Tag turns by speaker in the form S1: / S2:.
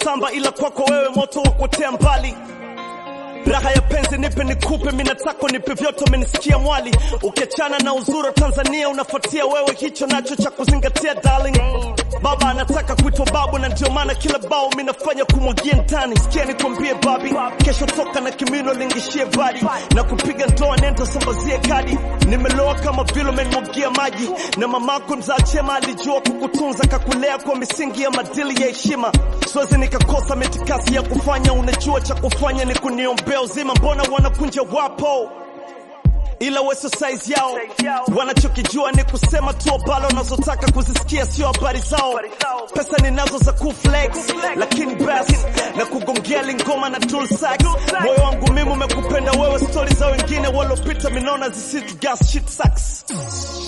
S1: samba ila kwako wewe moto wa kuotea mbali. Raha ya penzi nipe nikupe, mimi nataka nipe vyote, umenisikia mwali. Ukiachana na uzuri Tanzania unafuatia wewe, hicho nacho cha kuzingatia darling. Baba anataka kuitwa babu na ndio maana kila bao mimi nafanya kumwagia ndani. Sikia nikwambie babi, kesho toka na kimino lingishie badi na kupiga ndoa nenda sambazie kadi. Nimeloa kama vile umenimwagia maji, na mamako mzaa chema alijua kukutunza, kakulea kwa misingi ya maadili ya heshima. Siwezi nikakosa mitikasi ya kufanya, unajua cha kufanya ni kuniombea uzima. Mbona wanakunja wapo ila weso size yao, wanachokijua ni kusema tu habari unazotaka kuzisikia, sio habari zao. Pesa ninazo za kuflex, lakini basi na kugongea lingoma na tool sax. Moyo wangu mimi umekupenda wewe, stories za wengine walopita minona zisitu gas shit sucks.